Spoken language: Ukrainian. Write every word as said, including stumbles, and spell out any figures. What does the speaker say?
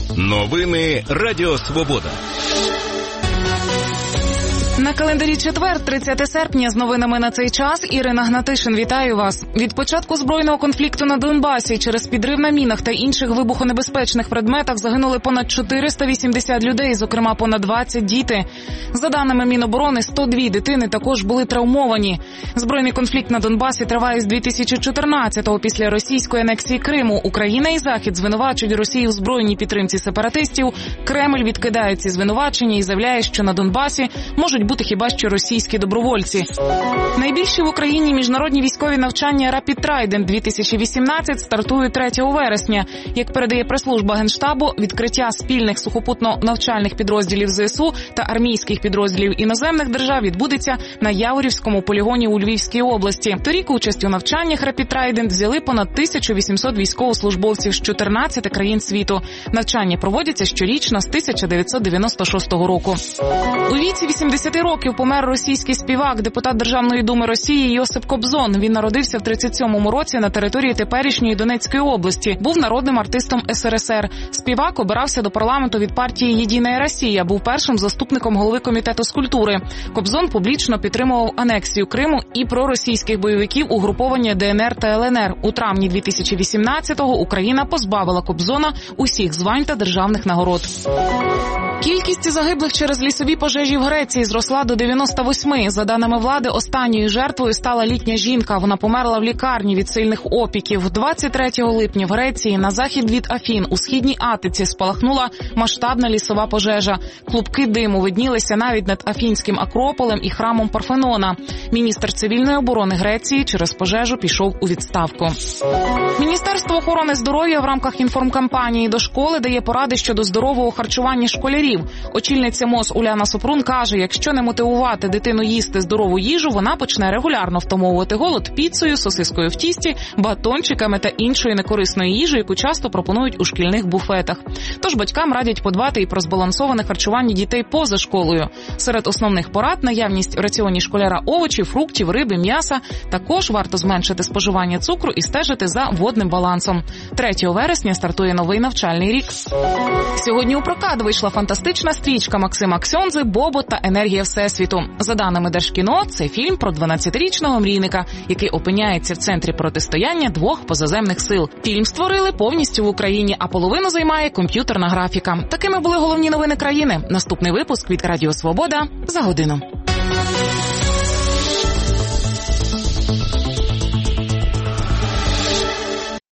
Новини Радіо Свобода. На календарі четвер, тридцяте серпня, з новинами на цей час. Ірина Гнатишин, вітаю вас. Від початку збройного конфлікту на Донбасі через підрив на мінах та інших вибухонебезпечних предметах загинули понад чотириста вісімдесят людей, зокрема понад двадцять діти. За даними Міноборони, сто дві дитини також були травмовані. Збройний конфлікт на Донбасі триває з дві тисячі чотирнадцятого після російської анексії Криму. Україна і Захід звинувачують Росію в збройній підтримці сепаратистів. Кремль відкидає ці звинувачення і заявляє, що на Донбасі можуть бути хіба що російські добровольці. Найбільші в Україні міжнародні військові навчання Rapid Trident дві тисячі вісімнадцять стартують третього вересня. Як передає прес-служба Генштабу, відкриття спільних сухопутно-навчальних підрозділів ЗСУ та армійських підрозділів іноземних держав відбудеться на Яворівському полігоні у Львівській області. Торік участь у навчаннях Rapid Trident взяли понад тисяча вісімсот військовослужбовців з чотирнадцяти країн світу. Навчання проводяться щорічно з тисяча дев'ятсот дев'яносто шостого року. У віці вісімдесят років помер російський співак, депутат Державної думи Росії Йосип Кобзон. Він народився в тридцять сьомому році на території теперішньої Донецької області. Був народним артистом ес ер ес ер. Співак обирався до парламенту від партії «Єдина Росія», був першим заступником голови комітету з культури. Кобзон публічно підтримував анексію Криму і проросійських бойовиків угруповання де ен ер та ел ен ер. У травні дві тисячі вісімнадцятого Україна позбавила Кобзона усіх звань та державних нагород. Кількість загиблих через лісові пожежі в Греції зросла до дев'яноста восьми. За даними влади, останньою жертвою стала літня жінка. Вона померла в лікарні від сильних опіків. двадцять третього липня в Греції на захід від Афін у східній Атиці спалахнула масштабна лісова пожежа. Клубки диму виднілися навіть над Афінським Акрополем і храмом Парфенона. Міністр цивільної оборони Греції через пожежу пішов у відставку. Міністерство охорони здоров'я в рамках інформкампанії до школи дає поради щодо здорового харчування школярів. Очільниця МОЗ Уляна Супрун каже, якщо не мотивувати дитину їсти здорову їжу, вона почне регулярно втамовувати голод піцею, сосискою в тісті, батончиками та іншою некорисною їжею, яку часто пропонують у шкільних буфетах. Тож батькам радять подбати і про збалансоване харчування дітей поза школою. Серед основних порад – наявність в раціоні школяра овочів, фруктів, риби, м'яса. Також варто зменшити споживання цукру і стежити за водним балансом. третього вересня стартує новий навчальний рік. Сьогодні у прокат вийшла фантастична стрічка Максима Ксьондзи «Бобот та енергія Всесвіту». За даними Держкіно, це фільм про дванадцятирічного мрійника, який опиняється в центрі протистояння двох позаземних сил. Фільм створили повністю в Україні, а половину займає комп'ютерна графіка. Такими були головні новини країни. Наступний випуск від Радіо Свобода за годину.